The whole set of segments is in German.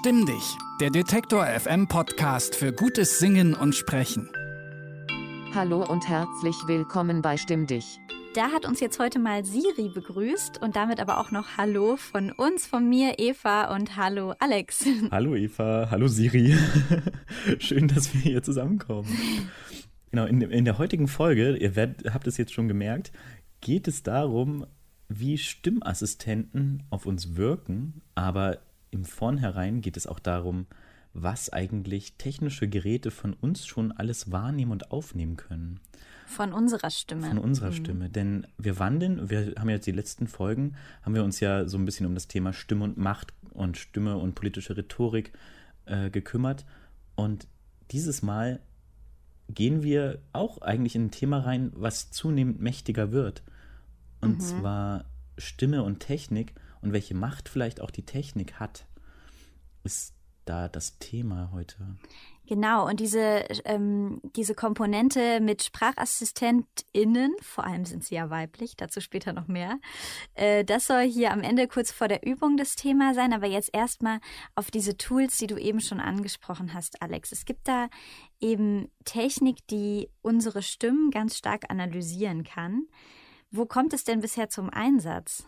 Stimm dich, der Detektor FM Podcast für gutes Singen und Sprechen. Hallo und herzlich willkommen bei Stimm dich. Da hat uns jetzt heute mal Siri begrüßt und damit aber auch noch Hallo von uns, von mir, Eva, und Hallo Alex. Hallo Eva, hallo Siri. Schön, dass wir hier zusammenkommen. Genau, in der heutigen Folge, habt es jetzt schon gemerkt, geht es darum, wie Stimmassistenten auf uns wirken, aber im Vornherein geht es auch darum, was eigentlich technische Geräte von uns schon alles wahrnehmen und aufnehmen können. Von unserer Stimme. Von unserer Stimme, denn wir haben jetzt die letzten Folgen, haben wir uns ja so ein bisschen um das Thema Stimme und Macht und Stimme und politische Rhetorik gekümmert, und dieses Mal gehen wir auch eigentlich in ein Thema rein, was zunehmend mächtiger wird, und zwar Stimme und Technik und welche Macht vielleicht auch die Technik hat, ist da das Thema heute. Genau, und diese Komponente mit SprachassistentInnen, vor allem sind sie ja weiblich, dazu später noch mehr, das soll hier am Ende kurz vor der Übung das Thema sein, aber jetzt erstmal auf diese Tools, die du eben schon angesprochen hast, Alex. Es gibt da eben Technik, die unsere Stimmen ganz stark analysieren kann. Wo kommt es denn bisher zum Einsatz?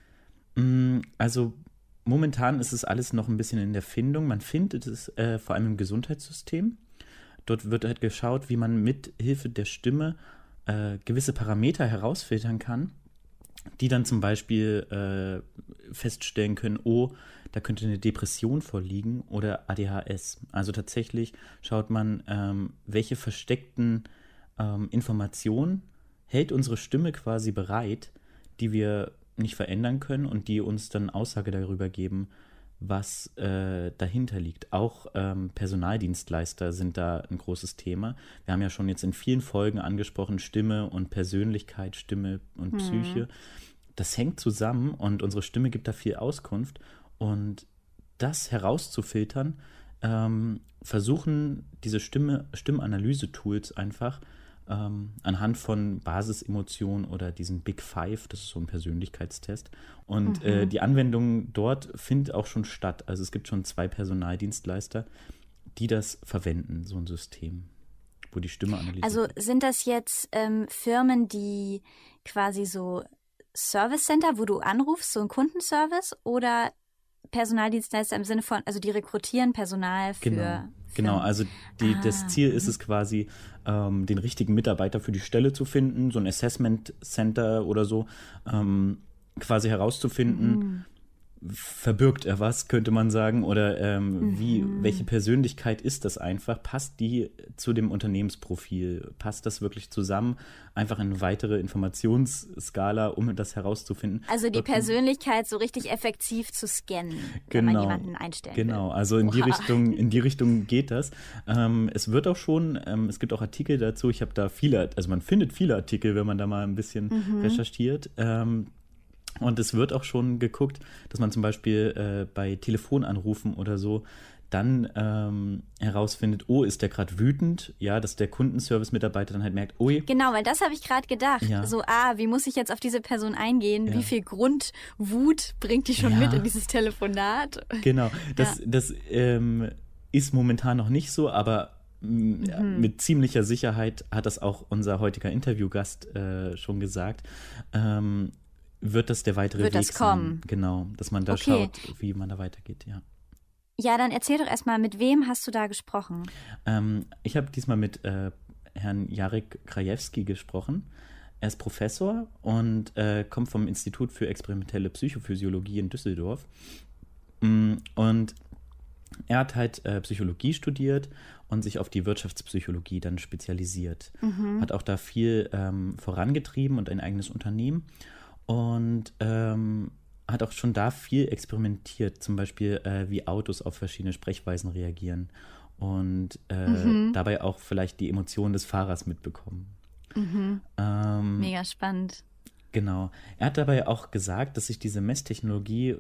Also momentan ist es alles noch ein bisschen in der Findung. Man findet es vor allem im Gesundheitssystem. Dort wird halt geschaut, wie man mit Hilfe der Stimme gewisse Parameter herausfiltern kann, die dann zum Beispiel feststellen können, oh, da könnte eine Depression vorliegen oder ADHS. Also tatsächlich schaut man, welche versteckten Informationen hält unsere Stimme quasi bereit, die wir nicht verändern können und die uns dann Aussage darüber geben, was dahinter liegt. Auch Personaldienstleister sind da ein großes Thema. Wir haben ja schon jetzt in vielen Folgen angesprochen, Stimme und Persönlichkeit, Stimme und Psyche. Das hängt zusammen und unsere Stimme gibt da viel Auskunft. Und das herauszufiltern, versuchen diese Stimmanalyse-Tools einfach anhand von Basisemotionen oder diesen Big Five, das ist so ein Persönlichkeitstest. Und die Anwendung dort findet auch schon statt. Also es gibt schon 2 Personaldienstleister, die das verwenden, so ein System, wo die Stimme analysiert. Also sind das jetzt Firmen, die quasi so Service Center, wo du anrufst, so ein Kundenservice, oder Personaldienstleister im Sinne von, also die rekrutieren Personal für Genau, also das Ziel ist es quasi, den richtigen Mitarbeiter für die Stelle zu finden, so ein Assessment Center oder so, quasi herauszufinden, verbirgt er was, könnte man sagen, oder welche Persönlichkeit ist das einfach? Passt die zu dem Unternehmensprofil? Passt das wirklich zusammen? Einfach eine weitere Informationsskala, um das herauszufinden. Also die Persönlichkeit so richtig effektiv zu scannen, wenn man jemanden einstellen will. Genau, also in die Richtung geht das. Es wird auch schon, es gibt auch Artikel dazu, ich habe da man findet viele Artikel, wenn man da mal ein bisschen recherchiert. Und es wird auch schon geguckt, dass man zum Beispiel bei Telefonanrufen oder so dann herausfindet, oh, ist der gerade wütend? Ja, dass der Kundenservice-Mitarbeiter dann halt merkt, ui. Genau, weil das habe ich gerade gedacht. Ja. So, wie muss ich jetzt auf diese Person eingehen? Ja. Wie viel Grundwut bringt die schon mit in dieses Telefonat? Genau, das ist momentan noch nicht so, aber mit ziemlicher Sicherheit hat das auch unser heutiger Interviewgast schon gesagt, wird das der weitere Weg sein. Kommen? Genau, dass man da schaut, wie man da weitergeht, ja. Ja, dann erzähl doch erstmal, mit wem hast du da gesprochen? Ich habe diesmal mit Herrn Jarek Krajewski gesprochen. Er ist Professor und kommt vom Institut für experimentelle Psychophysiologie in Düsseldorf. Und er hat halt Psychologie studiert und sich auf die Wirtschaftspsychologie dann spezialisiert. Hat auch da viel vorangetrieben und ein eigenes Unternehmen. Und hat auch schon da viel experimentiert, zum Beispiel wie Autos auf verschiedene Sprechweisen reagieren und dabei auch vielleicht die Emotionen des Fahrers mitbekommen. Mega spannend. Genau. Er hat dabei auch gesagt, dass sich diese Messtechnologie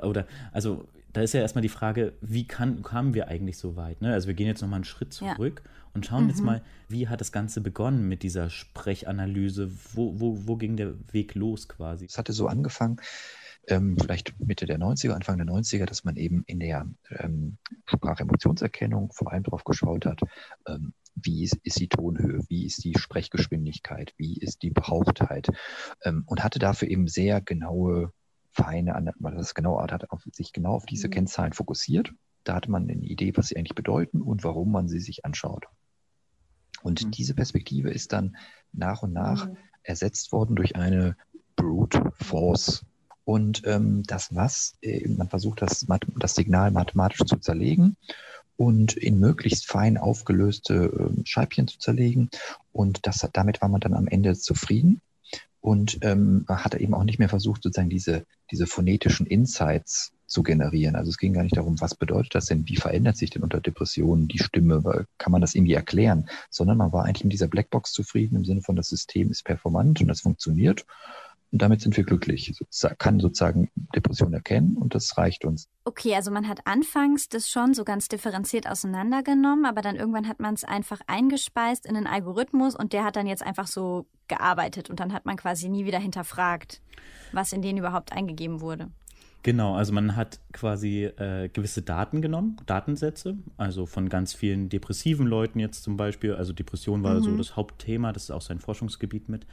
da ist ja erstmal die Frage, wie kamen wir eigentlich so weit? Ne? Also wir gehen jetzt nochmal einen Schritt zurück und schauen jetzt mal, wie hat das Ganze begonnen mit dieser Sprechanalyse? Wo ging der Weg los quasi? Es hatte so angefangen, vielleicht Mitte der 90er, Anfang der 90er, dass man eben in der Sprachemotionserkennung vor allem darauf geschaut hat, wie ist die Tonhöhe, wie ist die Sprechgeschwindigkeit, wie ist die Behauchtheit, und hatte dafür eben sehr genaue, hat sich genau auf diese Kennzahlen fokussiert. Da hatte man eine Idee, was sie eigentlich bedeuten und warum man sie sich anschaut. Und diese Perspektive ist dann nach und nach ersetzt worden durch eine Brute Force. Und man versucht, das Signal mathematisch zu zerlegen und in möglichst fein aufgelöste Scheibchen zu zerlegen. Und damit war man dann am Ende zufrieden und hat eben auch nicht mehr versucht, sozusagen diese phonetischen Insights zu generieren. Also es ging gar nicht darum, was bedeutet das denn, wie verändert sich denn unter Depressionen die Stimme, kann man das irgendwie erklären, sondern man war eigentlich mit dieser Blackbox zufrieden im Sinne von, das System ist performant und das funktioniert. Und damit sind wir glücklich. Kann sozusagen Depression erkennen und das reicht uns. Okay, also man hat anfangs das schon so ganz differenziert auseinandergenommen, aber dann irgendwann hat man es einfach eingespeist in einen Algorithmus und der hat dann jetzt einfach so gearbeitet und dann hat man quasi nie wieder hinterfragt, was in den überhaupt eingegeben wurde. Genau, also man hat quasi gewisse Daten genommen, Datensätze, also von ganz vielen depressiven Leuten jetzt zum Beispiel. Also Depression war so das Hauptthema, das ist auch sein Forschungsgebiet mit.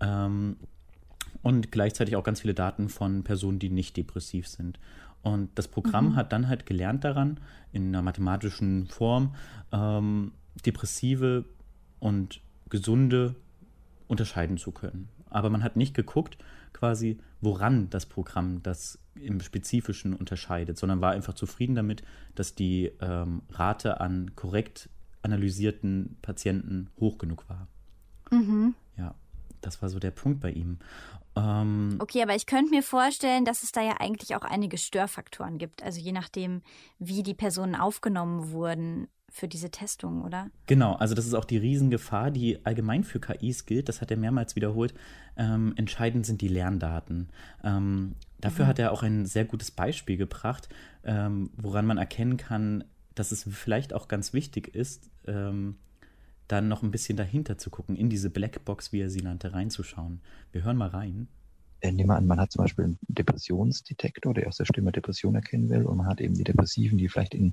Und gleichzeitig auch ganz viele Daten von Personen, die nicht depressiv sind. Und das Programm hat dann halt gelernt daran, in einer mathematischen Form, Depressive und Gesunde unterscheiden zu können. Aber man hat nicht geguckt, quasi, woran das Programm das im Spezifischen unterscheidet, sondern war einfach zufrieden damit, dass die Rate an korrekt analysierten Patienten hoch genug war. Ja, das war so der Punkt bei ihm. Okay, aber ich könnte mir vorstellen, dass es da ja eigentlich auch einige Störfaktoren gibt. Also je nachdem, wie die Personen aufgenommen wurden für diese Testung, oder? Genau, also das ist auch die Riesengefahr, die allgemein für KIs gilt. Das hat er mehrmals wiederholt. Entscheidend sind die Lerndaten. Dafür hat er auch ein sehr gutes Beispiel gebracht, woran man erkennen kann, dass es vielleicht auch ganz wichtig ist, dann noch ein bisschen dahinter zu gucken, in diese Blackbox, wie er sie nannte, reinzuschauen. Wir hören mal rein. Nehmen wir an, man hat zum Beispiel einen Depressionsdetektor, der aus der Stimme Depression erkennen will, und man hat eben die Depressiven, die vielleicht in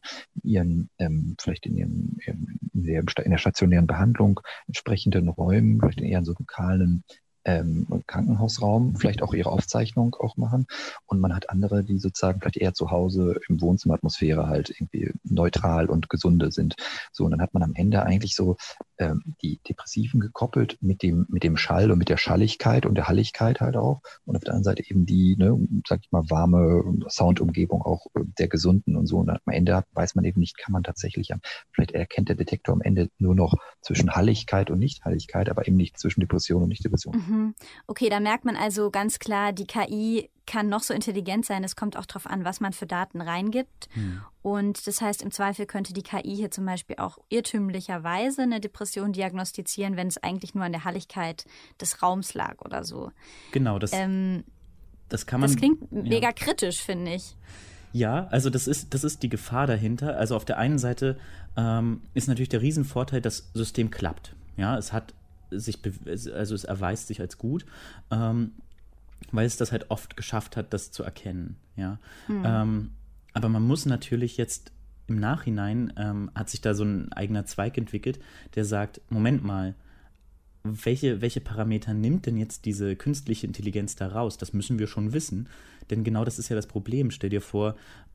der stationären Behandlung entsprechenden Räumen, vielleicht in eher so lokalen Krankenhausraum, vielleicht auch ihre Aufzeichnung auch machen. Und man hat andere, die sozusagen vielleicht eher zu Hause im Wohnzimmeratmosphäre halt irgendwie neutral und gesunde sind. So, und dann hat man am Ende eigentlich so die Depressiven gekoppelt mit dem Schall und mit der Schalligkeit und der Halligkeit halt auch. Und auf der anderen Seite eben die, sag ich mal, warme Soundumgebung auch der Gesunden und so. Und am Ende weiß man eben nicht, kann man tatsächlich, vielleicht erkennt der Detektor am Ende nur noch zwischen Halligkeit und Nicht-Halligkeit, aber eben nicht zwischen Depression und Nicht-Depression. Okay, da merkt man also ganz klar, die KI kann noch so intelligent sein. Es kommt auch darauf an, was man für Daten reingibt. Und das heißt, im Zweifel könnte die KI hier zum Beispiel auch irrtümlicherweise eine Depression diagnostizieren, wenn es eigentlich nur an der Halligkeit des Raums lag oder so. Genau, das kann man. Das klingt mega kritisch, finde ich. Ja, also das ist die Gefahr dahinter. Also auf der einen Seite ist natürlich der Riesenvorteil, das System klappt. Ja, es erweist sich als gut, weil es das halt oft geschafft hat, das zu erkennen. Ja, aber man muss natürlich jetzt im Nachhinein, hat sich da so ein eigener Zweig entwickelt, der sagt, Moment mal, welche Parameter nimmt denn jetzt diese künstliche Intelligenz da raus? Das müssen wir schon wissen, denn genau das ist ja das Problem. Stell dir vor,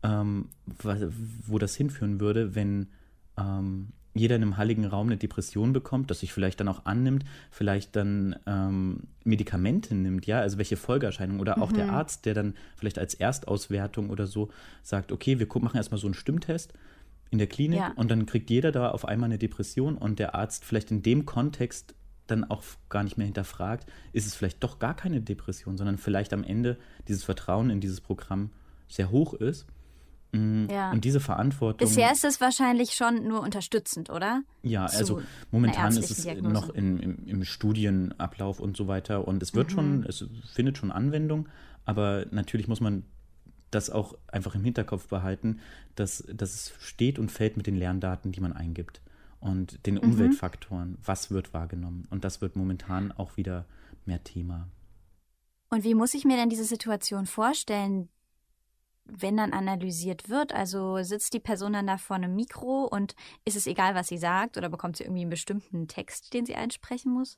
wo das hinführen würde, wenn jeder in einem halligen Raum eine Depression bekommt, das sich vielleicht dann auch annimmt, vielleicht dann Medikamente nimmt, ja, also welche Folgeerscheinungen, oder auch der Arzt, der dann vielleicht als Erstauswertung oder so sagt, okay, wir machen erstmal so einen Stimmtest in der Klinik und dann kriegt jeder da auf einmal eine Depression und der Arzt vielleicht in dem Kontext dann auch gar nicht mehr hinterfragt, ist es vielleicht doch gar keine Depression, sondern vielleicht am Ende dieses Vertrauen in dieses Programm sehr hoch ist. Und diese Verantwortung. Bisher ist es wahrscheinlich schon nur unterstützend, oder? Ja, also momentan ist es noch im Studienablauf und so weiter. Und es es findet schon Anwendung, aber natürlich muss man das auch einfach im Hinterkopf behalten, dass es steht und fällt mit den Lerndaten, die man eingibt. Und den Umweltfaktoren, was wird wahrgenommen. Und das wird momentan auch wieder mehr Thema. Und wie muss ich mir denn diese Situation vorstellen, wenn dann analysiert wird? Also sitzt die Person dann da vor einem Mikro und ist es egal, was sie sagt, oder bekommt sie irgendwie einen bestimmten Text, den sie einsprechen muss?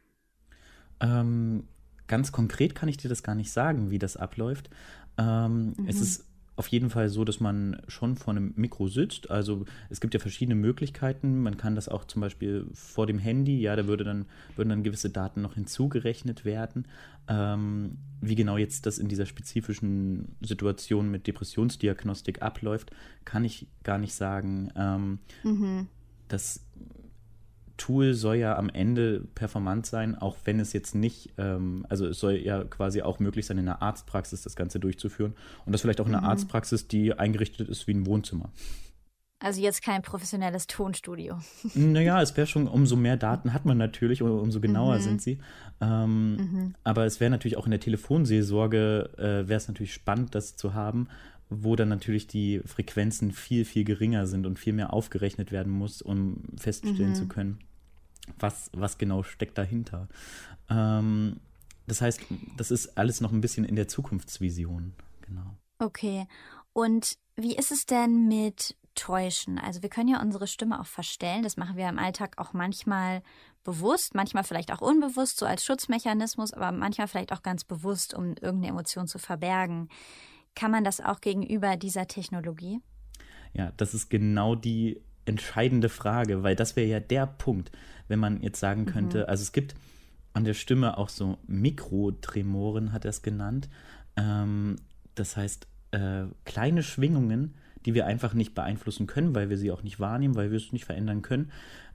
Ganz konkret kann ich dir das gar nicht sagen, wie das abläuft. Es ist auf jeden Fall so, dass man schon vor einem Mikro sitzt. Also es gibt ja verschiedene Möglichkeiten. Man kann das auch zum Beispiel vor dem Handy, ja, da würden dann gewisse Daten noch hinzugerechnet werden. Wie genau jetzt das in dieser spezifischen Situation mit Depressionsdiagnostik abläuft, kann ich gar nicht sagen. Das Tool soll ja am Ende performant sein, auch wenn es jetzt nicht, also es soll ja quasi auch möglich sein, in einer Arztpraxis das Ganze durchzuführen. Und das vielleicht auch in einer Arztpraxis, die eingerichtet ist wie ein Wohnzimmer. Also jetzt kein professionelles Tonstudio. Naja, es wäre schon, umso mehr Daten hat man natürlich, umso genauer sind sie. Aber es wäre natürlich auch in der Telefonseelsorge, wäre es natürlich spannend, das zu haben, wo dann natürlich die Frequenzen viel, viel geringer sind und viel mehr aufgerechnet werden muss, um feststellen zu können, was genau steckt dahinter. Das heißt, das ist alles noch ein bisschen in der Zukunftsvision. Genau. Okay. Und wie ist es denn mit Täuschen? Also wir können ja unsere Stimme auch verstellen. Das machen wir im Alltag auch manchmal bewusst, manchmal vielleicht auch unbewusst, so als Schutzmechanismus, aber manchmal vielleicht auch ganz bewusst, um irgendeine Emotion zu verbergen. Kann man das auch gegenüber dieser Technologie? Ja, das ist genau die entscheidende Frage, weil das wäre ja der Punkt, wenn man jetzt sagen könnte, also es gibt an der Stimme auch so Mikrotremoren, hat er es genannt. Das heißt, kleine Schwingungen, die wir einfach nicht beeinflussen können, weil wir sie auch nicht wahrnehmen, weil wir es nicht verändern können,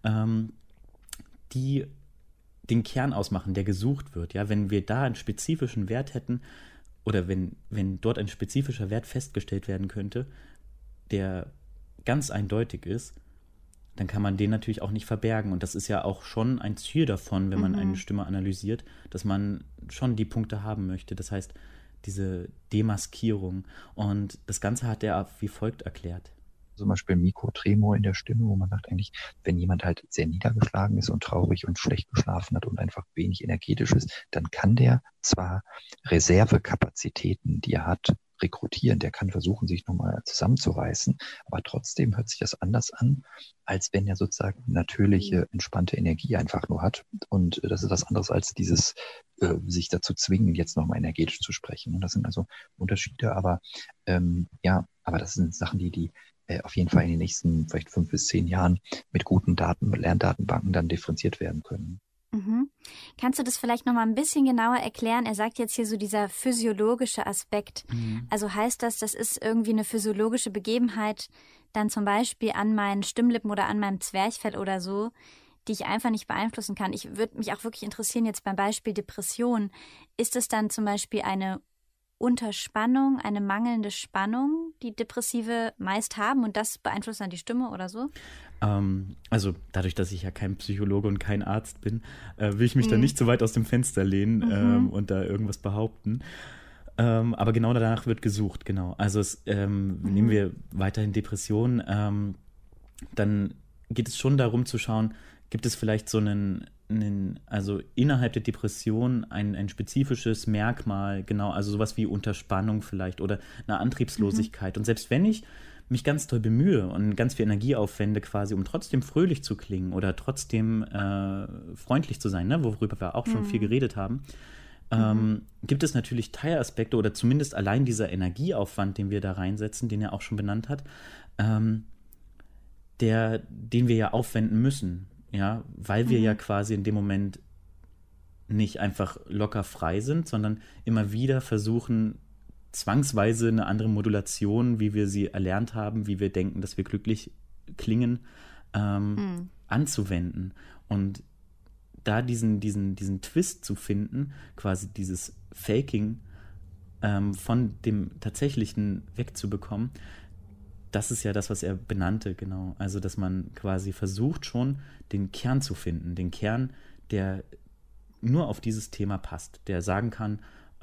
die den Kern ausmachen, der gesucht wird. Ja, wenn wir da einen spezifischen Wert hätten, oder wenn dort ein spezifischer Wert festgestellt werden könnte, der ganz eindeutig ist, dann kann man den natürlich auch nicht verbergen. Und das ist ja auch schon ein Ziel davon, wenn man eine Stimme analysiert, dass man schon die Punkte haben möchte. Das heißt, diese Demaskierung. Und das Ganze hat er wie folgt erklärt. Zum Beispiel Mikrotremor in der Stimme, wo man sagt eigentlich, wenn jemand halt sehr niedergeschlagen ist und traurig und schlecht geschlafen hat und einfach wenig energetisch ist, dann kann der zwar Reservekapazitäten, die er hat, rekrutieren, der kann versuchen, sich nochmal zusammenzureißen, aber trotzdem hört sich das anders an, als wenn er sozusagen natürliche, entspannte Energie einfach nur hat. Und das ist was anderes als dieses sich dazu zwingen, jetzt nochmal energetisch zu sprechen. Und das sind also Unterschiede, aber aber das sind Sachen, die auf jeden Fall in den nächsten vielleicht 5 bis 10 Jahren mit guten Daten, mit Lerndatenbanken dann differenziert werden können. Kannst du das vielleicht noch mal ein bisschen genauer erklären? Er sagt jetzt hier so dieser physiologische Aspekt. Also heißt das ist irgendwie eine physiologische Begebenheit, dann zum Beispiel an meinen Stimmlippen oder an meinem Zwerchfell oder so, die ich einfach nicht beeinflussen kann. Ich würde mich auch wirklich interessieren, jetzt beim Beispiel Depression, ist es dann zum Beispiel eine Unterspannung, eine mangelnde Spannung, die Depressive meist haben und das beeinflusst dann die Stimme oder so? Also dadurch, dass ich ja kein Psychologe und kein Arzt bin, will ich mich da nicht so weit aus dem Fenster lehnen und da irgendwas behaupten. Aber genau danach wird gesucht, genau. Also nehmen wir weiterhin Depressionen, dann geht es schon darum zu schauen, gibt es vielleicht so also innerhalb der Depression ein spezifisches Merkmal, genau, also sowas wie Unterspannung vielleicht oder eine Antriebslosigkeit. Und selbst wenn ich mich ganz doll bemühe und ganz viel Energie aufwende quasi, um trotzdem fröhlich zu klingen oder trotzdem freundlich zu sein, ne, worüber wir auch schon viel geredet haben, gibt es natürlich Teilaspekte oder zumindest allein dieser Energieaufwand, den wir da reinsetzen, den er auch schon benannt hat, den wir ja aufwenden müssen. Ja, weil wir ja quasi in dem Moment nicht einfach locker frei sind, sondern immer wieder versuchen, zwangsweise eine andere Modulation, wie wir sie erlernt haben, wie wir denken, dass wir glücklich klingen, anzuwenden. Und da diesen Twist zu finden, quasi dieses Faking von dem Tatsächlichen wegzubekommen, das ist ja das, was er benannte, genau. Also, dass man quasi versucht schon, den Kern zu finden. Den Kern, der nur auf dieses Thema passt. Der sagen kann,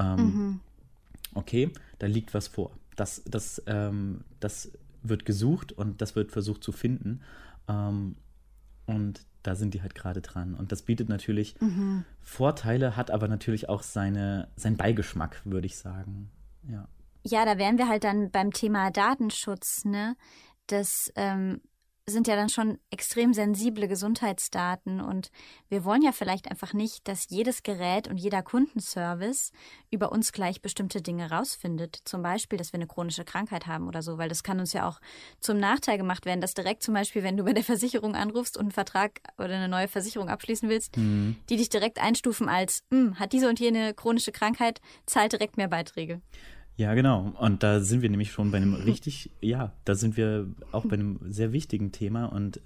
okay, da liegt was vor. Das wird gesucht und das wird versucht zu finden. Und da sind die halt gerade dran. Und das bietet natürlich Vorteile, hat aber natürlich auch seinen Beigeschmack, würde ich sagen. Ja. Ja, da wären wir halt dann beim Thema Datenschutz, ne? Das sind ja dann schon extrem sensible Gesundheitsdaten und wir wollen ja vielleicht einfach nicht, dass jedes Gerät und jeder Kundenservice über uns gleich bestimmte Dinge rausfindet. Zum Beispiel, dass wir eine chronische Krankheit haben oder so, weil das kann uns ja auch zum Nachteil gemacht werden, dass direkt zum Beispiel, wenn du bei der Versicherung anrufst und einen Vertrag oder eine neue Versicherung abschließen willst, die dich direkt einstufen als, hat diese und jene chronische Krankheit, zahlt direkt mehr Beiträge. Ja, genau. Und da sind wir nämlich schon bei einem da sind wir auch bei einem sehr wichtigen Thema und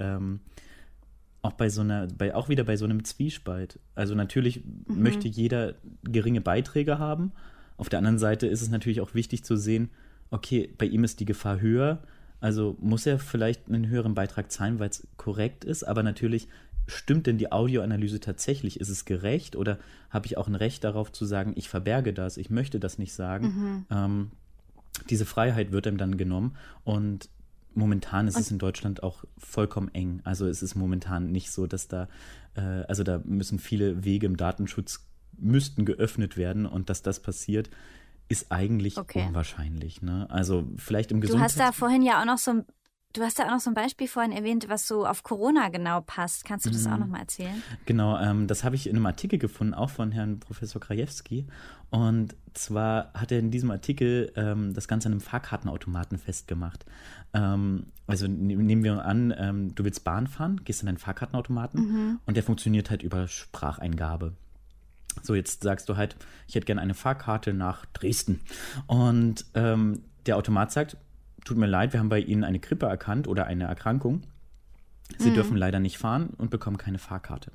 auch wieder bei so einem Zwiespalt. Also natürlich möchte jeder geringe Beiträge haben. Auf der anderen Seite ist es natürlich auch wichtig zu sehen, okay, bei ihm ist die Gefahr höher, also muss er vielleicht einen höheren Beitrag zahlen, weil es korrekt ist, aber natürlich stimmt denn die Audioanalyse tatsächlich? Ist es gerecht oder habe ich auch ein Recht darauf zu sagen, ich verberge das, ich möchte das nicht sagen? Diese Freiheit wird einem dann genommen und momentan ist es in Deutschland auch vollkommen eng. Also es ist momentan nicht so, dass da müssen viele Wege im Datenschutz müssten geöffnet werden und dass das passiert, ist eigentlich unwahrscheinlich. Ne? Also vielleicht im Gesundheits... Du hast da vorhin ja auch noch so ein Beispiel vorhin erwähnt, was so auf Corona genau passt. Kannst du das auch noch mal erzählen? Genau, das habe ich in einem Artikel gefunden, auch von Herrn Professor Krajewski. Und zwar hat er in diesem Artikel das Ganze an einem Fahrkartenautomaten festgemacht. Also nehmen wir an, du willst Bahn fahren, gehst an einen Fahrkartenautomaten und der funktioniert halt über Spracheingabe. So, jetzt sagst du halt, ich hätte gerne eine Fahrkarte nach Dresden. Und der Automat sagt, tut mir leid, wir haben bei Ihnen eine Grippe erkannt oder eine Erkrankung. Sie dürfen leider nicht fahren und bekommen keine Fahrkarte.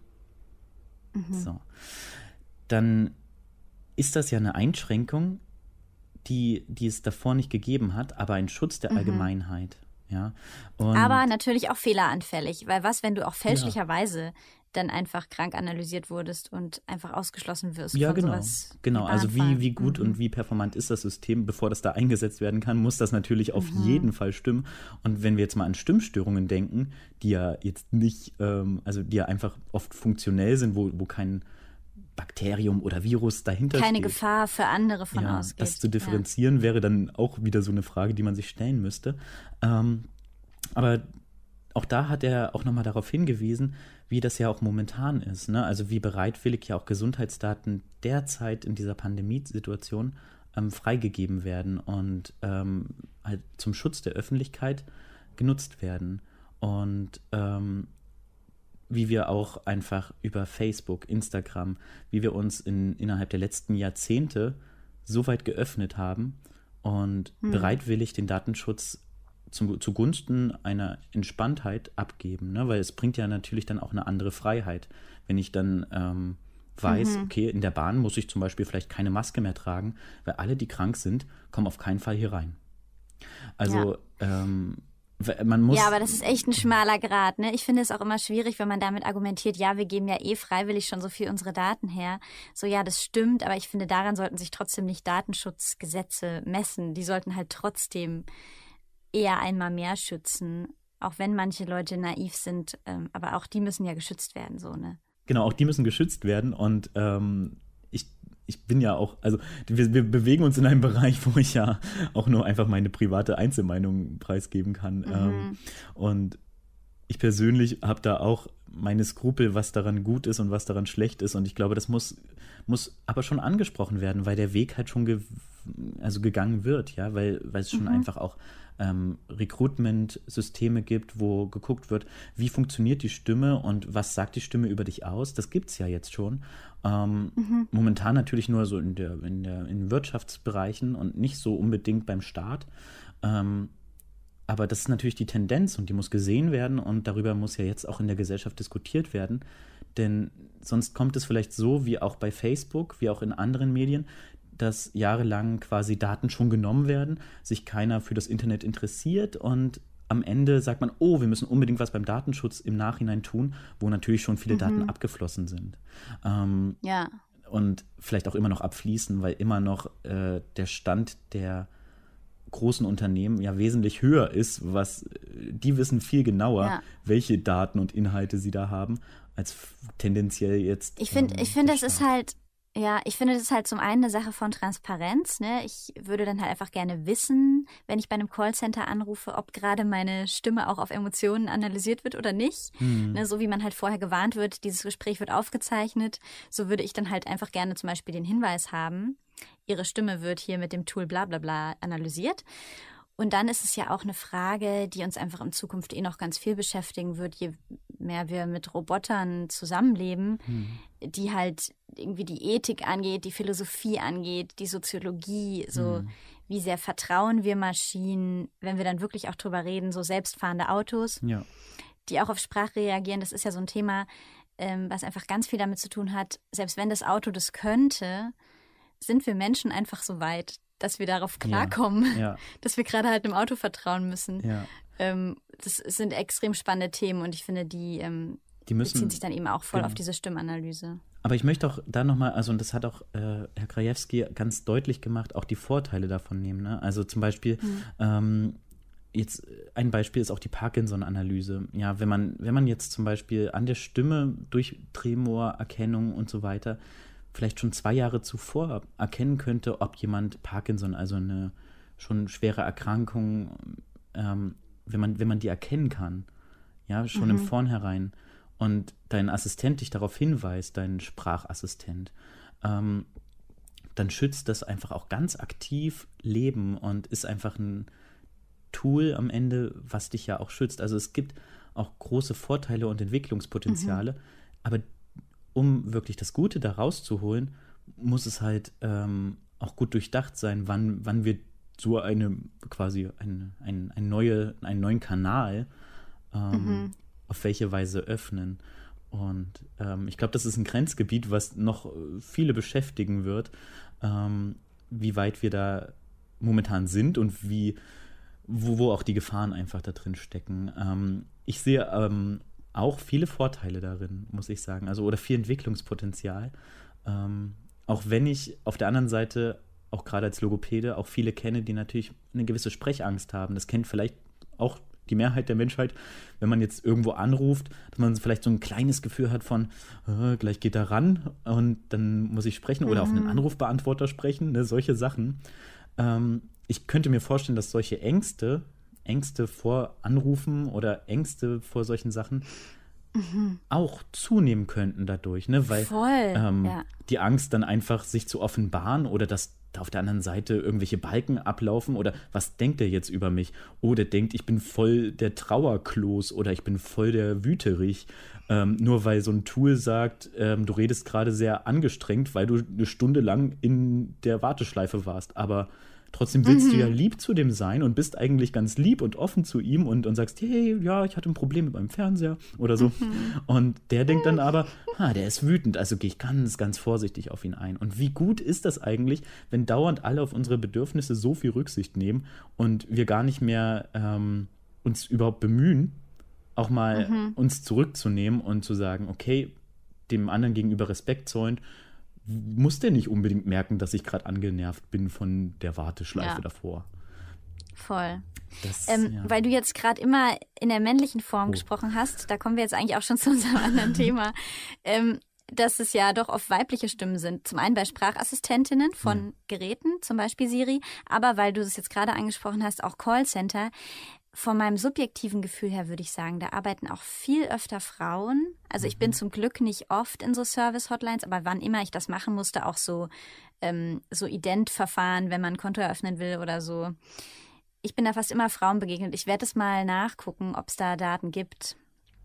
So. Dann ist das ja eine Einschränkung, die es davor nicht gegeben hat, aber ein Schutz der Allgemeinheit. Ja? Und aber natürlich auch fehleranfällig, weil wenn du auch fälschlicherweise dann einfach krank analysiert wurdest und einfach ausgeschlossen wirst von sowas. Genau, also wie gut und wie performant ist das System, bevor das da eingesetzt werden kann, muss das natürlich auf jeden Fall stimmen. Und wenn wir jetzt mal an Stimmstörungen denken, die ja jetzt nicht, die ja einfach oft funktionell sind, wo kein Bakterium oder Virus dahinter steht. Keine Gefahr für andere von ausgeht. Das zu differenzieren wäre dann auch wieder so eine Frage, die man sich stellen müsste. Aber auch da hat er auch nochmal darauf hingewiesen, wie das ja auch momentan ist. Ne? Also wie bereitwillig ja auch Gesundheitsdaten derzeit in dieser Pandemiesituation freigegeben werden und halt zum Schutz der Öffentlichkeit genutzt werden. Und wie wir auch einfach über Facebook, Instagram, wie wir uns innerhalb der letzten Jahrzehnte so weit geöffnet haben und bereitwillig den Datenschutz zugunsten einer Entspanntheit abgeben, ne? Weil es bringt ja natürlich dann auch eine andere Freiheit, wenn ich dann weiß, okay, in der Bahn muss ich zum Beispiel vielleicht keine Maske mehr tragen, weil alle, die krank sind, kommen auf keinen Fall hier rein. Also man muss... Ja, aber das ist echt ein schmaler Grat, ne? Ich finde es auch immer schwierig, wenn man damit argumentiert, ja, wir geben ja freiwillig schon so viel unsere Daten her. So, ja, das stimmt, aber ich finde, daran sollten sich trotzdem nicht Datenschutzgesetze messen. Die sollten halt trotzdem eher einmal mehr schützen, auch wenn manche Leute naiv sind, aber auch die müssen ja geschützt werden, so, ne? Genau, auch die müssen geschützt werden und ich bin ja auch, also wir bewegen uns in einem Bereich, wo ich ja auch nur einfach meine private Einzelmeinung preisgeben kann. Und ich persönlich habe da auch meine Skrupel, was daran gut ist und was daran schlecht ist. Und ich glaube, das muss aber schon angesprochen werden, weil der Weg halt schon gegangen wird, ja, weil es schon einfach auch Recruitment-Systeme gibt, wo geguckt wird, wie funktioniert die Stimme und was sagt die Stimme über dich aus. Das gibt es ja jetzt schon. Momentan natürlich nur so in Wirtschaftsbereichen und nicht so unbedingt beim Staat. Aber das ist natürlich die Tendenz und die muss gesehen werden und darüber muss ja jetzt auch in der Gesellschaft diskutiert werden. Denn sonst kommt es vielleicht so, wie auch bei Facebook, wie auch in anderen Medien, dass jahrelang quasi Daten schon genommen werden, sich keiner für das Internet interessiert und am Ende sagt man, oh, wir müssen unbedingt was beim Datenschutz im Nachhinein tun, wo natürlich schon viele Daten abgeflossen sind. Ja. Und vielleicht auch immer noch abfließen, weil immer noch der Stand der großen Unternehmen ja wesentlich höher ist, was die wissen viel genauer, welche Daten und Inhalte sie da haben, als tendenziell jetzt. Ich finde, das ist halt, ich finde, das ist halt zum einen eine Sache von Transparenz. Ne? Ich würde dann halt einfach gerne wissen, wenn ich bei einem Callcenter anrufe, ob gerade meine Stimme auch auf Emotionen analysiert wird oder nicht. Ne? So wie man halt vorher gewarnt wird, dieses Gespräch wird aufgezeichnet. So würde ich dann halt einfach gerne zum Beispiel den Hinweis haben, Ihre Stimme wird hier mit dem Tool bla bla bla analysiert. Und dann ist es ja auch eine Frage, die uns einfach in Zukunft noch ganz viel beschäftigen wird, je mehr wir mit Robotern zusammenleben, die halt irgendwie die Ethik angeht, die Philosophie angeht, die Soziologie, so wie sehr vertrauen wir Maschinen, wenn wir dann wirklich auch drüber reden, so selbstfahrende Autos, die auch auf Sprache reagieren. Das ist ja so ein Thema, was einfach ganz viel damit zu tun hat, selbst wenn das Auto das könnte, sind wir Menschen einfach so weit, dass wir darauf klarkommen, dass wir gerade halt einem Auto vertrauen müssen. Ja. Das sind extrem spannende Themen und ich finde, die beziehen sich dann eben auch voll auf diese Stimmanalyse. Aber ich möchte auch da nochmal, also und das hat auch Herr Krajewski ganz deutlich gemacht, auch die Vorteile davon nehmen. Ne? Also zum Beispiel, jetzt ein Beispiel ist auch die Parkinson-Analyse. Ja, wenn man jetzt zum Beispiel an der Stimme durch Tremorerkennung und so weiter vielleicht schon 2 Jahre zuvor erkennen könnte, ob jemand Parkinson, also eine schon schwere Erkrankung, wenn man die erkennen kann, ja, schon im Vornherein und dein Assistent dich darauf hinweist, dein Sprachassistent, dann schützt das einfach auch ganz aktiv Leben und ist einfach ein Tool am Ende, was dich ja auch schützt. Also es gibt auch große Vorteile und Entwicklungspotenziale, aber um wirklich das Gute da rauszuholen, muss es halt auch gut durchdacht sein, wann wir so einen neuen Kanal auf welche Weise öffnen. Und ich glaube, das ist ein Grenzgebiet, was noch viele beschäftigen wird, wie weit wir da momentan sind und wo auch die Gefahren einfach da drin stecken. Ich sehe auch viele Vorteile darin, muss ich sagen. Also, oder viel Entwicklungspotenzial. Auch wenn ich auf der anderen Seite, auch gerade als Logopäde, auch viele kenne, die natürlich eine gewisse Sprechangst haben. Das kennt vielleicht auch die Mehrheit der Menschheit, wenn man jetzt irgendwo anruft, dass man vielleicht so ein kleines Gefühl hat von, gleich geht er ran und dann muss ich sprechen oder auf einen Anrufbeantworter sprechen, ne, solche Sachen. Ich könnte mir vorstellen, dass solche Ängste vor Anrufen oder Ängste vor solchen Sachen auch zunehmen könnten dadurch, ne? Weil die Angst dann einfach sich zu offenbaren oder dass da auf der anderen Seite irgendwelche Balken ablaufen oder was denkt der jetzt über mich? Oh, der denkt, ich bin voll der Trauerkloß oder ich bin voll der Wüterich, nur weil so ein Tool sagt, du redest gerade sehr angestrengt, weil du eine Stunde lang in der Warteschleife warst, aber trotzdem willst du ja lieb zu dem sein und bist eigentlich ganz lieb und offen zu ihm und sagst, hey, ja, ich hatte ein Problem mit meinem Fernseher oder so. Und der denkt dann aber, der ist wütend, also gehe ich ganz, ganz vorsichtig auf ihn ein. Und wie gut ist das eigentlich, wenn dauernd alle auf unsere Bedürfnisse so viel Rücksicht nehmen und wir gar nicht mehr uns überhaupt bemühen, auch mal uns zurückzunehmen und zu sagen, okay, dem anderen gegenüber Respekt zollend, muss der nicht unbedingt merken, dass ich gerade angenervt bin von der Warteschleife davor. Voll. Weil du jetzt gerade immer in der männlichen Form gesprochen hast, da kommen wir jetzt eigentlich auch schon zu unserem anderen Thema, dass es ja doch oft weibliche Stimmen sind. Zum einen bei Sprachassistentinnen von Geräten, zum Beispiel Siri, aber weil du das jetzt gerade angesprochen hast, auch Callcenter. Von meinem subjektiven Gefühl her würde ich sagen, da arbeiten auch viel öfter Frauen. Also ich bin zum Glück nicht oft in so Service-Hotlines, aber wann immer ich das machen musste, auch so Ident-Verfahren, wenn man ein Konto eröffnen will oder so. Ich bin da fast immer Frauen begegnet. Ich werde es mal nachgucken, ob es da Daten gibt,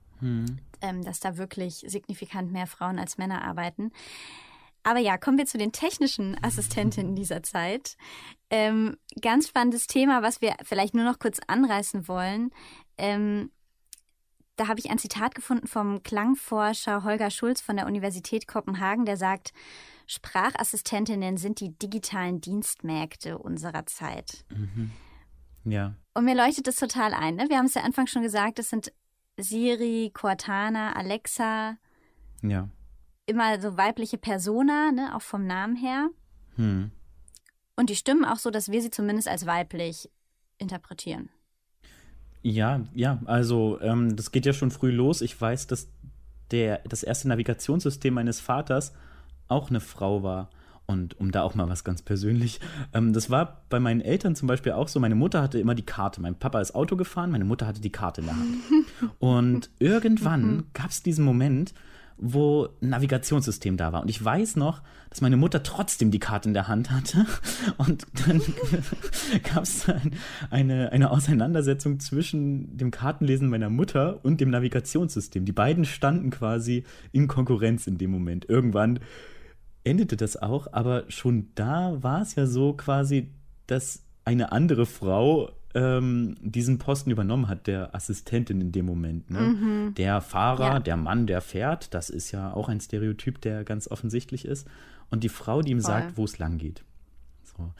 dass da wirklich signifikant mehr Frauen als Männer arbeiten. Aber ja, kommen wir zu den technischen Assistentinnen dieser Zeit. Ganz spannendes Thema, was wir vielleicht nur noch kurz anreißen wollen. Da habe ich ein Zitat gefunden vom Klangforscher Holger Schulz von der Universität Kopenhagen, der sagt, Sprachassistentinnen sind die digitalen Dienstmägde unserer Zeit. Ja. Und mir leuchtet das total ein. Ne? Wir haben es ja Anfang schon gesagt, das sind Siri, Cortana, Alexa. Ja. Immer so weibliche Persona, ne, auch vom Namen her. Und die Stimmen auch so, dass wir sie zumindest als weiblich interpretieren. Ja, also das geht ja schon früh los. Ich weiß, dass das erste Navigationssystem meines Vaters auch eine Frau war. Und um da auch mal was ganz persönlich, das war bei meinen Eltern zum Beispiel auch so, meine Mutter hatte immer die Karte, mein Papa ist Auto gefahren, meine Mutter hatte die Karte in der Hand. Und irgendwann gab es diesen Moment, wo ein Navigationssystem da war. Und ich weiß noch, dass meine Mutter trotzdem die Karte in der Hand hatte. Und dann gab es eine Auseinandersetzung zwischen dem Kartenlesen meiner Mutter und dem Navigationssystem. Die beiden standen quasi in Konkurrenz in dem Moment. Irgendwann endete das auch, aber schon da war es ja so quasi, dass eine andere Frau diesen Posten übernommen hat, der Assistentin in dem Moment. Ne? Der Fahrer, der Mann, der fährt, das ist ja auch ein Stereotyp, der ganz offensichtlich ist. Und die Frau, die ihm sagt, wo es lang geht. So.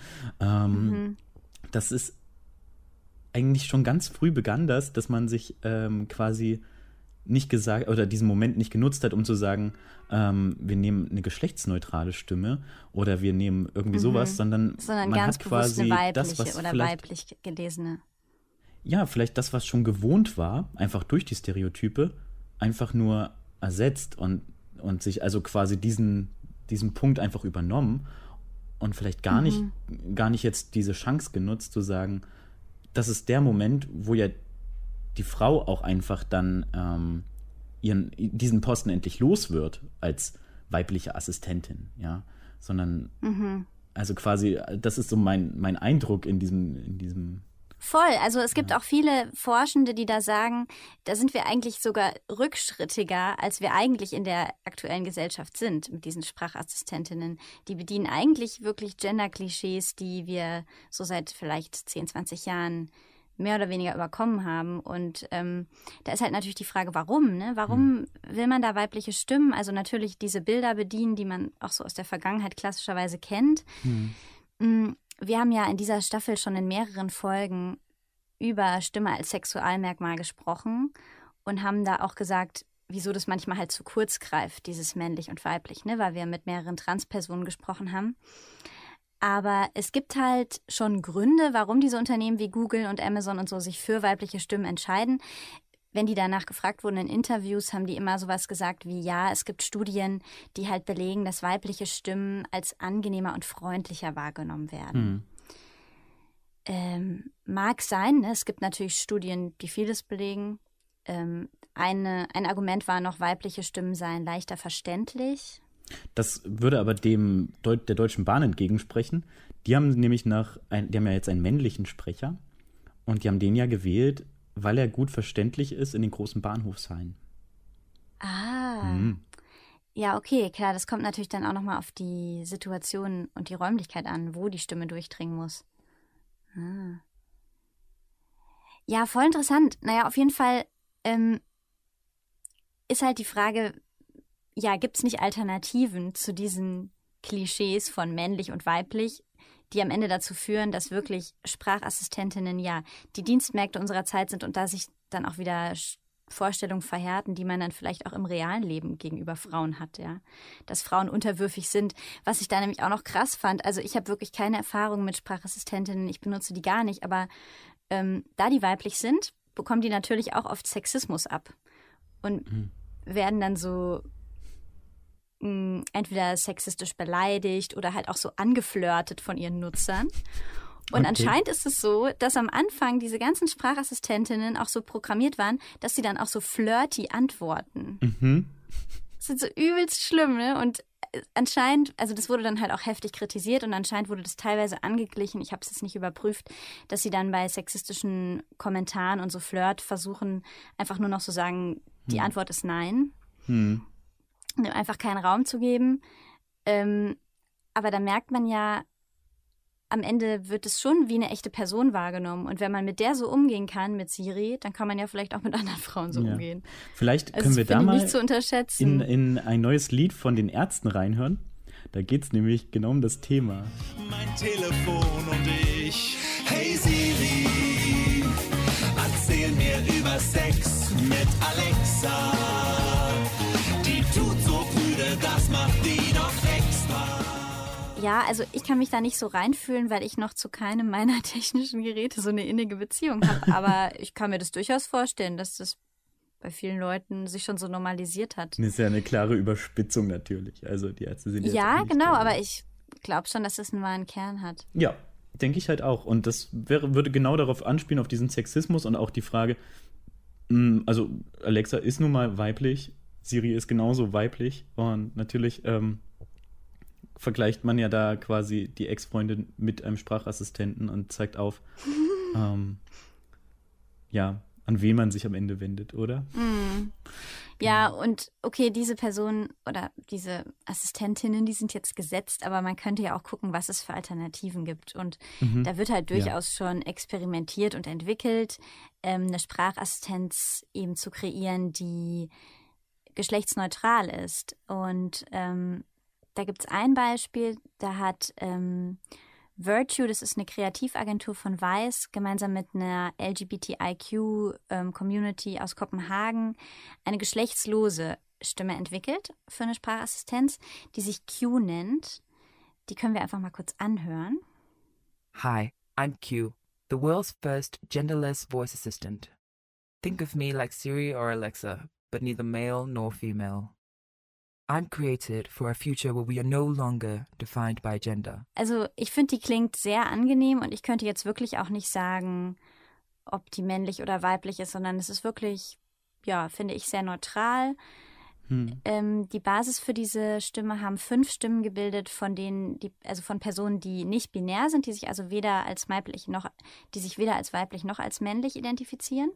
Das ist eigentlich schon ganz früh begann dass man sich quasi nicht gesagt oder diesen Moment nicht genutzt hat, um zu sagen, wir nehmen eine geschlechtsneutrale Stimme oder wir nehmen irgendwie sowas, sondern man ganz hat quasi eine weibliche das, was oder weiblich gelesene. Ja, vielleicht das, was schon gewohnt war, einfach durch die Stereotype, einfach nur ersetzt und sich also quasi diesen Punkt einfach übernommen und vielleicht gar nicht jetzt diese Chance genutzt, zu sagen, das ist der Moment, wo ja die Frau auch einfach dann diesen Posten endlich los wird als weibliche Assistentin, ja, sondern also quasi, das ist so mein Eindruck in diesem Voll, also es gibt auch viele Forschende, die da sagen, da sind wir eigentlich sogar rückschrittiger, als wir eigentlich in der aktuellen Gesellschaft sind mit diesen Sprachassistentinnen. Die bedienen eigentlich wirklich Gender-Klischees, die wir so seit vielleicht 10, 20 Jahren mehr oder weniger überkommen haben. Und da ist halt natürlich die Frage, warum? Ne? Warum will man da weibliche Stimmen? Also natürlich diese Bilder bedienen, die man auch so aus der Vergangenheit klassischerweise kennt. Wir haben ja in dieser Staffel schon in mehreren Folgen über Stimme als Sexualmerkmal gesprochen und haben da auch gesagt, wieso das manchmal halt zu kurz greift, dieses männlich und weiblich, ne? Weil wir mit mehreren Transpersonen gesprochen haben. Aber es gibt halt schon Gründe, warum diese Unternehmen wie Google und Amazon und so sich für weibliche Stimmen entscheiden. Wenn die danach gefragt wurden in Interviews, haben die immer sowas gesagt wie, ja, es gibt Studien, die halt belegen, dass weibliche Stimmen als angenehmer und freundlicher wahrgenommen werden. Mag sein, ne? Es gibt natürlich Studien, die vieles belegen. Ein Argument war noch, weibliche Stimmen seien leichter verständlich. Das würde aber der Deutschen Bahn entgegensprechen. Die haben nämlich die haben ja jetzt einen männlichen Sprecher und die haben den ja gewählt, weil er gut verständlich ist in den großen Bahnhofshallen. Ja, okay, klar, das kommt natürlich dann auch nochmal auf die Situation und die Räumlichkeit an, wo die Stimme durchdringen muss. Ja, voll interessant. Naja, auf jeden Fall ist halt die Frage, ja, gibt es nicht Alternativen zu diesen Klischees von männlich und weiblich, die am Ende dazu führen, dass wirklich Sprachassistentinnen ja die Dienstmägde unserer Zeit sind und da sich dann auch wieder Vorstellungen verhärten, die man dann vielleicht auch im realen Leben gegenüber Frauen hat, ja. Dass Frauen unterwürfig sind, was ich da nämlich auch noch krass fand. Also ich habe wirklich keine Erfahrung mit Sprachassistentinnen, ich benutze die gar nicht, aber da die weiblich sind, bekommen die natürlich auch oft Sexismus ab und werden dann so entweder sexistisch beleidigt oder halt auch so angeflirtet von ihren Nutzern. Und anscheinend ist es so, dass am Anfang diese ganzen Sprachassistentinnen auch so programmiert waren, dass sie dann auch so flirty antworten. Das ist so übelst schlimm, ne? Und anscheinend, also das wurde dann halt auch heftig kritisiert und anscheinend wurde das teilweise angeglichen, ich habe es jetzt nicht überprüft, dass sie dann bei sexistischen Kommentaren und so Flirt-Versuchen einfach nur noch so sagen, die Antwort ist nein. Einfach keinen Raum zu geben. Aber da merkt man ja, am Ende wird es schon wie eine echte Person wahrgenommen. Und wenn man mit der so umgehen kann, mit Siri, dann kann man ja vielleicht auch mit anderen Frauen so umgehen. Vielleicht können wir da mal nicht zu unterschätzen. In ein neues Lied von den Ärzten reinhören. Da geht es nämlich genau um das Thema. Mein Telefon und ich. Hey Siri, erzähl mir über Sex mit Alexa. Die tut so prüde, das macht die doch extra. Ja, also ich kann mich da nicht so reinfühlen, weil ich noch zu keinem meiner technischen Geräte so eine innige Beziehung habe. Aber ich kann mir das durchaus vorstellen, dass das bei vielen Leuten sich schon so normalisiert hat. Das ist ja eine klare Überspitzung natürlich. Also die Ärzte sind jetzt auch Ja, nicht genau, da. aber ich glaube schon, dass es einen wahren Kern hat. Ja, denke ich halt auch. Und das würde genau darauf anspielen, auf diesen Sexismus und auch die Frage, also Alexa ist nun mal weiblich, Siri ist genauso weiblich und natürlich vergleicht man ja da quasi die Ex-Freundin mit einem Sprachassistenten und zeigt auf, ja, an wen man sich am Ende wendet, oder? Ja, und okay, diese Personen oder diese Assistentinnen, die sind jetzt gesetzt, aber man könnte ja auch gucken, was es für Alternativen gibt. Und da wird halt durchaus schon experimentiert und entwickelt, eine Sprachassistenz eben zu kreieren, die geschlechtsneutral ist. Und da gibt es ein Beispiel, da hat Virtue, das ist eine Kreativagentur von Vice, gemeinsam mit einer LGBTIQ-Community aus Kopenhagen eine geschlechtslose Stimme entwickelt für eine Sprachassistenz, die sich Q nennt. Die können wir einfach mal kurz anhören. Hi, I'm Q, the world's first genderless voice assistant. Think of me like Siri or Alexa, but neither male nor female. I'm created for a future where we are no longer defined by gender. Also ich finde, die klingt sehr angenehm und ich könnte jetzt wirklich auch nicht sagen, ob die männlich oder weiblich ist, sondern es ist wirklich, ja, finde ich, sehr neutral. Die Basis für diese Stimme haben 5 Stimmen gebildet, von denen, also von Personen, die nicht binär sind, die sich also weder als weiblich noch als männlich identifizieren.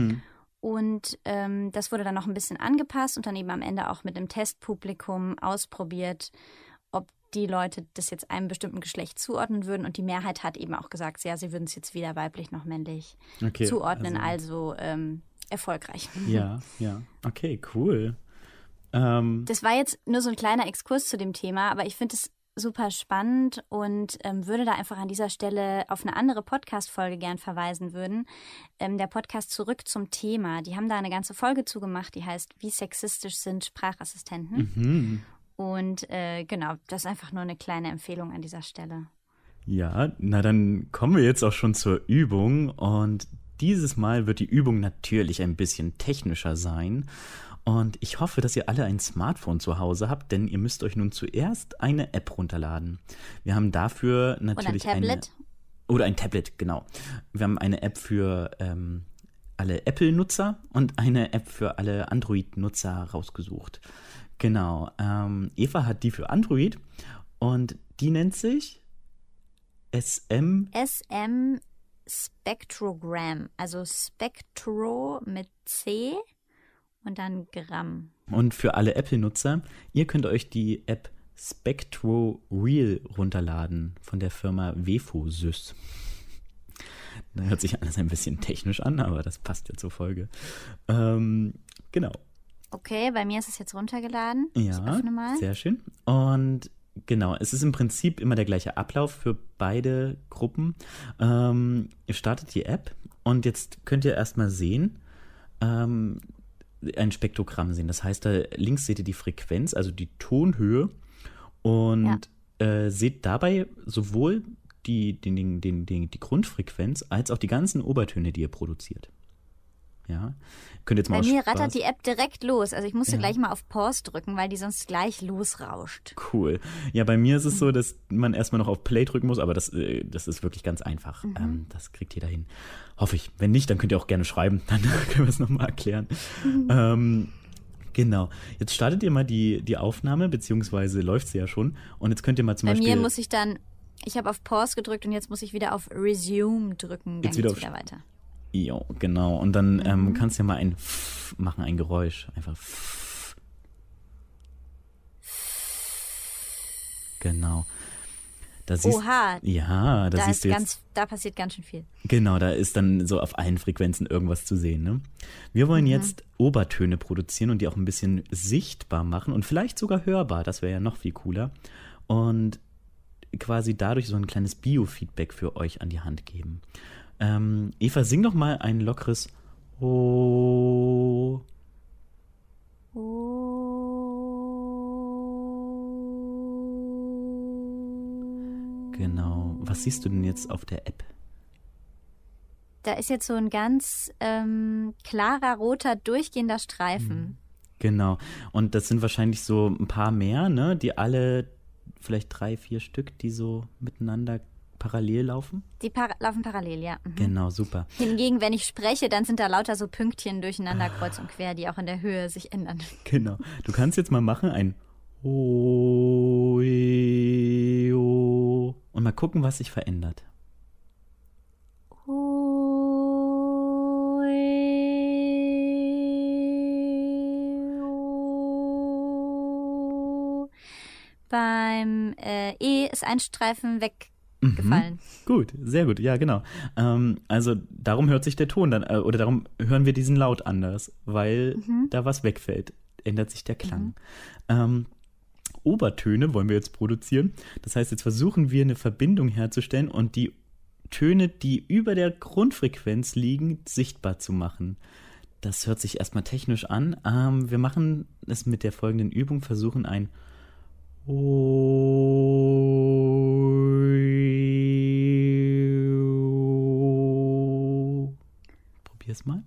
Und das wurde dann noch ein bisschen angepasst und dann eben am Ende auch mit einem Testpublikum ausprobiert, ob die Leute das jetzt einem bestimmten Geschlecht zuordnen würden. Und die Mehrheit hat eben auch gesagt, ja, sie würden es jetzt weder weiblich noch männlich zuordnen, also erfolgreich. Ja, okay, cool. Das war jetzt nur so ein kleiner Exkurs zu dem Thema, aber ich finde es super spannend und würde da einfach an dieser Stelle auf eine andere Podcast-Folge gern verweisen würden. Der Podcast Zurück zum Thema. Die haben da eine ganze Folge zugemacht, die heißt Wie sexistisch sind Sprachassistenten? Und genau, das ist einfach nur eine kleine Empfehlung an dieser Stelle. Ja, na dann kommen wir jetzt auch schon zur Übung und dieses Mal wird die Übung natürlich ein bisschen technischer sein. Und ich hoffe, dass ihr alle ein Smartphone zu Hause habt, denn ihr müsst euch nun zuerst eine App runterladen. Wir haben dafür natürlich oder ein Tablet. Oder ein Tablet, genau. Wir haben eine App für alle Apple-Nutzer und eine App für alle Android-Nutzer rausgesucht. Genau. Eva hat die für Android und die nennt sich SM Spectrogram, also Spectro mit C und dann Gramm. Und für alle Apple-Nutzer, ihr könnt euch die App Spectro Real runterladen von der Firma Wefosys. Da hört sich alles ein bisschen technisch an, aber das passt ja zur Folge. Genau. Okay, bei mir ist es jetzt runtergeladen. Ja, ich öffne mal. Sehr schön. Und genau, es ist im Prinzip immer der gleiche Ablauf für beide Gruppen. Ihr startet die App und jetzt könnt ihr erstmal sehen, ein Spektrogramm sehen. Das heißt, da links seht ihr die Frequenz, also die Tonhöhe und seht dabei sowohl die Grundfrequenz als auch die ganzen Obertöne, die ihr produziert. Ja, könnt jetzt mal Bei mir rattert die App direkt los. Also ich musste gleich mal auf Pause drücken, weil die sonst gleich losrauscht. Cool. Ja, bei mir ist es so, dass man erstmal noch auf Play drücken muss, aber das ist wirklich ganz einfach. Das kriegt jeder hin. Hoffe ich. Wenn nicht, dann könnt ihr auch gerne schreiben. Dann können wir es nochmal erklären. Genau. Jetzt startet ihr mal die Aufnahme, beziehungsweise läuft sie ja schon. Und jetzt könnt ihr mal zum Beispiel... Bei mir muss ich dann... Ich habe auf Pause gedrückt und jetzt muss ich wieder auf Resume drücken. Dann geht's wieder weiter. Ja, genau. Und dann kannst du ja mal ein F machen, ein Geräusch. Einfach F. Genau. Oha. Ja, da siehst du jetzt. Da passiert ganz schön viel. Genau, da ist dann so auf allen Frequenzen irgendwas zu sehen. Ne? Wir wollen jetzt Obertöne produzieren und die auch ein bisschen sichtbar machen und vielleicht sogar hörbar. Das wäre ja noch viel cooler. Und quasi dadurch so ein kleines Biofeedback für euch an die Hand geben. Eva, sing doch mal ein lockeres Oh. Was siehst du denn jetzt auf der App? Da ist jetzt so ein ganz klarer, roter, durchgehender Streifen. Genau. Und das sind wahrscheinlich so ein paar mehr, ne? Die alle, vielleicht 3, 4 Stück, die so miteinander parallel laufen? Die laufen parallel, ja. Mhm. Genau, super. Hingegen, wenn ich spreche, dann sind da lauter so Pünktchen durcheinander kreuz und quer, die auch in der Höhe sich ändern. Genau. Du kannst jetzt mal machen ein O und mal gucken, was sich verändert. Beim E ist ein Streifen weggefallen. Gut, sehr gut, ja genau. Also darum hört sich der Ton dann, oder darum hören wir diesen Laut anders, weil da was wegfällt, ändert sich der Klang. Obertöne wollen wir jetzt produzieren. Das heißt, jetzt versuchen wir eine Verbindung herzustellen und die Töne, die über der Grundfrequenz liegen, sichtbar zu machen. Das hört sich erstmal technisch an. Wir machen es mit der folgenden Übung, versuchen ein Probier's mal.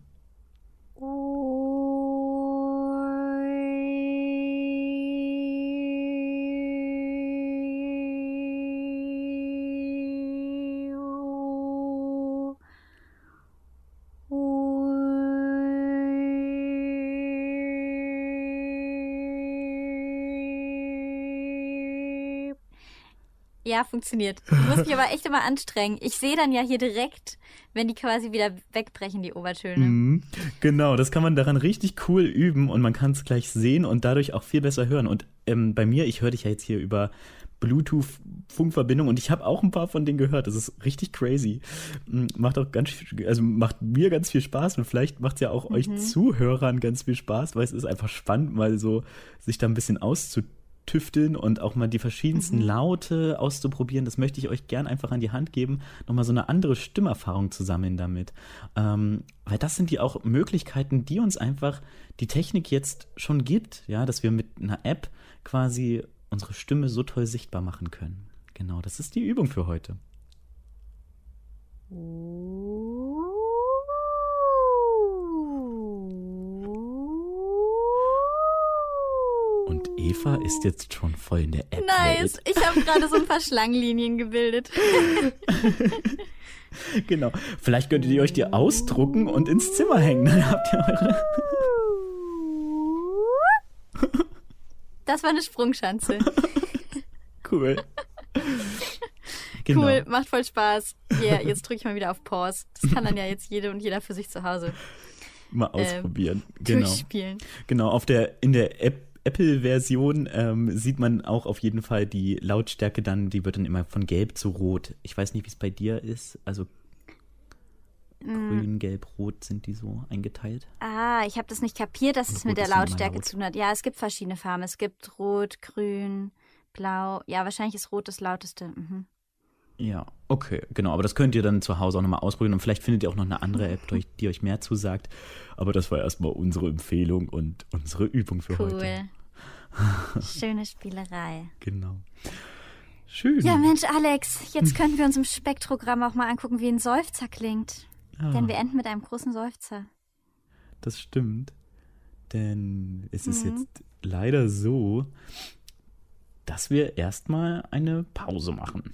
Ja, funktioniert. Ich muss mich aber echt immer anstrengen. Ich sehe dann ja hier direkt, wenn die quasi wieder wegbrechen, die Obertöne. Genau, das kann man daran richtig cool üben und man kann es gleich sehen und dadurch auch viel besser hören. Und bei mir, ich höre dich ja jetzt hier über Bluetooth-Funkverbindung und ich habe auch ein paar von denen gehört. Das ist richtig crazy. Macht mir ganz viel Spaß und vielleicht macht es ja auch euch Zuhörern ganz viel Spaß, weil es ist einfach spannend, mal so sich da ein bisschen auszutüfteln und auch mal die verschiedensten Laute auszuprobieren. Das möchte ich euch gern einfach an die Hand geben, nochmal so eine andere Stimmerfahrung zu sammeln damit. Weil das sind die auch Möglichkeiten, die uns einfach die Technik jetzt schon gibt, ja, dass wir mit einer App quasi unsere Stimme so toll sichtbar machen können. Genau, das ist die Übung für heute. Und Eva ist jetzt schon voll in der App. Nice, ich habe gerade so ein paar Schlangenlinien gebildet. Genau, vielleicht könntet ihr euch die ausdrucken und ins Zimmer hängen. Dann habt ihr eure... Das war eine Sprungschanze. Cool. Genau. Cool, macht voll Spaß. Yeah, jetzt drücke ich mal wieder auf Pause. Das kann dann ja jetzt jede und jeder für sich zu Hause mal ausprobieren. Genau. Durchspielen. Genau, in der Apple-Version sieht man auch auf jeden Fall die Lautstärke dann, die wird dann immer von gelb zu rot. Ich weiß nicht, wie es bei dir ist, also grün, gelb, rot sind die so eingeteilt. Ich habe das nicht kapiert, dass es mit der Lautstärke zu tun hat. Ja, es gibt verschiedene Farben. Es gibt rot, grün, blau. Ja, wahrscheinlich ist rot das lauteste. Ja, okay, genau. Aber das könnt ihr dann zu Hause auch nochmal ausprobieren. Und vielleicht findet ihr auch noch eine andere App, die euch mehr zusagt. Aber das war erstmal unsere Empfehlung und unsere Übung für heute. Cool. Schöne Spielerei. Genau. Schön. Ja, Mensch, Alex, jetzt können wir uns im Spektrogramm auch mal angucken, wie ein Seufzer klingt. Denn wir enden mit einem großen Seufzer. Das stimmt. Denn es ist jetzt leider so, dass wir erstmal eine Pause machen.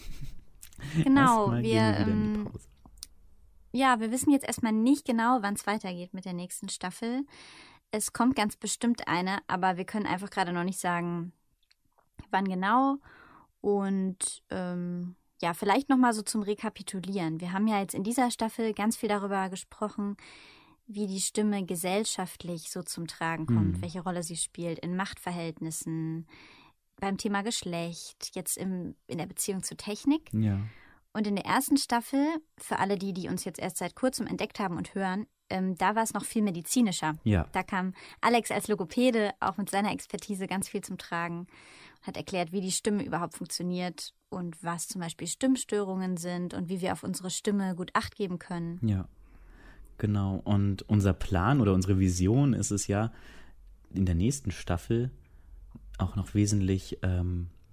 Genau, wir wieder in die Pause. Ja, wir wissen jetzt erstmal nicht genau, wann es weitergeht mit der nächsten Staffel. Es kommt ganz bestimmt eine, aber wir können einfach gerade noch nicht sagen, wann genau. Und ja, vielleicht nochmal so zum Rekapitulieren. Wir haben ja jetzt in dieser Staffel ganz viel darüber gesprochen, wie die Stimme gesellschaftlich so zum Tragen kommt, welche Rolle sie spielt in Machtverhältnissen, beim Thema Geschlecht, jetzt in der Beziehung zur Technik. Ja. Und in der ersten Staffel, für alle die uns jetzt erst seit kurzem entdeckt haben und hören, da war es noch viel medizinischer. Ja. Da kam Alex als Logopäde auch mit seiner Expertise ganz viel zum Tragen, hat erklärt, wie die Stimme überhaupt funktioniert und was zum Beispiel Stimmstörungen sind und wie wir auf unsere Stimme gut Acht geben können. Ja, genau. Und unser Plan oder unsere Vision ist es ja, in der nächsten Staffel auch noch wesentlich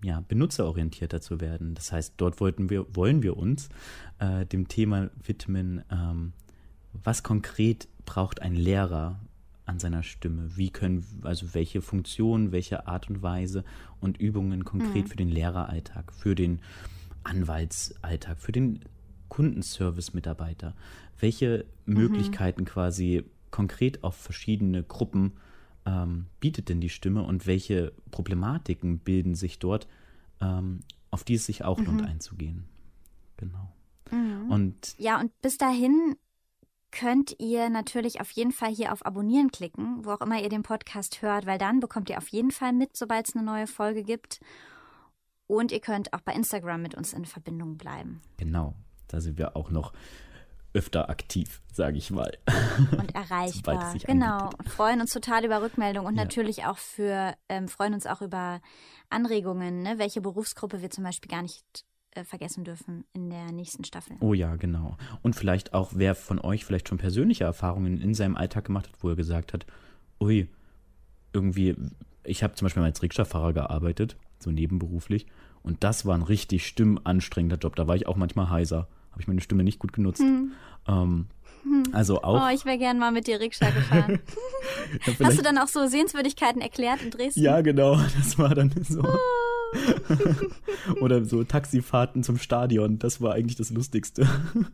benutzerorientierter zu werden. Das heißt, dort wollen wir uns dem Thema widmen, was konkret braucht ein Lehrer an seiner Stimme? Welche Funktionen, welche Art und Weise und Übungen konkret für den Lehreralltag, für den Anwaltsalltag, für den Kundenservice-Mitarbeiter? Welche Möglichkeiten quasi konkret auf verschiedene Gruppen bietet denn die Stimme und welche Problematiken bilden sich dort, auf die es sich auch lohnt einzugehen? Genau. Und bis dahin könnt ihr natürlich auf jeden Fall hier auf Abonnieren klicken, wo auch immer ihr den Podcast hört, weil dann bekommt ihr auf jeden Fall mit, sobald es eine neue Folge gibt. Und ihr könnt auch bei Instagram mit uns in Verbindung bleiben. Genau, da sind wir auch noch öfter aktiv, sage ich mal. Und erreichbar, genau. Und freuen uns total über Rückmeldungen und natürlich auch freuen uns auch über Anregungen, ne? Welche Berufsgruppe wir zum Beispiel gar nicht vergessen dürfen in der nächsten Staffel. Oh ja, genau. Und vielleicht auch, wer von euch vielleicht schon persönliche Erfahrungen in seinem Alltag gemacht hat, wo er gesagt hat, ui, irgendwie, ich habe zum Beispiel mal als Rikscha-Fahrer gearbeitet, so nebenberuflich, und das war ein richtig stimmanstrengender Job. Da war ich auch manchmal heiser. Habe ich meine Stimme nicht gut genutzt. Also auch. Oh, ich wäre gern mal mit dir Rikscha gefahren. Hast du dann auch so Sehenswürdigkeiten erklärt in Dresden? Ja, genau. Das war dann so. Oder so Taxifahrten zum Stadion. Das war eigentlich das Lustigste.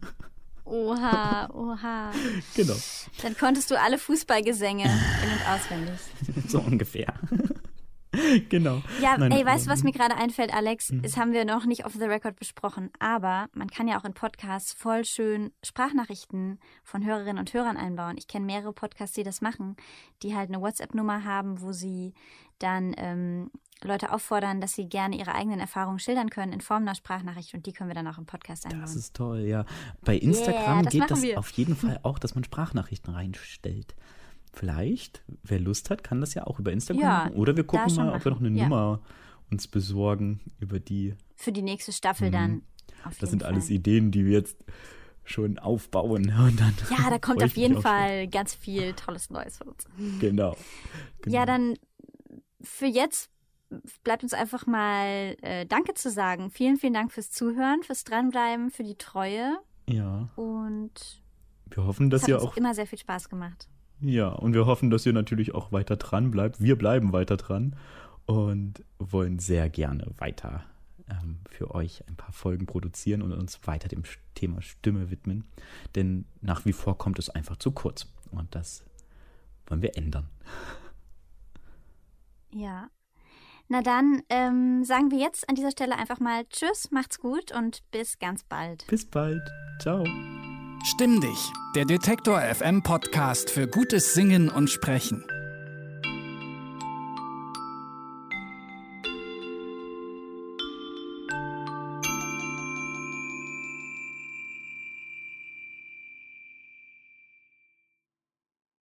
Oha. Genau. Dann konntest du alle Fußballgesänge in- und auswendig. So ungefähr. Genau. Ja, weißt du, was mir gerade einfällt, Alex? Das haben wir noch nicht off the record besprochen, aber man kann ja auch in Podcasts voll schön Sprachnachrichten von Hörerinnen und Hörern einbauen. Ich kenne mehrere Podcasts, die das machen, die halt eine WhatsApp-Nummer haben, wo sie dann Leute auffordern, dass sie gerne ihre eigenen Erfahrungen schildern können in Form einer Sprachnachricht und die können wir dann auch im Podcast einbauen. Das ist toll, ja. Bei Instagram geht das wir auf jeden Fall auch, dass man Sprachnachrichten reinstellt. Vielleicht, wer Lust hat, kann das ja auch über Instagram machen. Oder wir gucken mal, ob wir noch eine Nummer uns besorgen über die. Für die nächste Staffel dann. Das sind alles Ideen, die wir jetzt schon aufbauen. Und dann da kommt auf jeden Fall ganz viel tolles Neues von uns. Genau. Ja, dann für jetzt bleibt uns einfach mal Danke zu sagen. Vielen, vielen Dank fürs Zuhören, fürs Dranbleiben, für die Treue. Ja. Und wir hoffen, dass es ihr hat uns auch immer sehr viel Spaß gemacht. Ja, und wir hoffen, dass ihr natürlich auch weiter dran bleibt. Wir bleiben weiter dran und wollen sehr gerne weiter für euch ein paar Folgen produzieren und uns weiter dem Thema Stimme widmen. Denn nach wie vor kommt es einfach zu kurz. Und das wollen wir ändern. Ja. Na dann sagen wir jetzt an dieser Stelle einfach mal Tschüss, macht's gut und bis ganz bald. Bis bald. Ciao. Stimm dich, der Detektor FM Podcast für gutes Singen und Sprechen.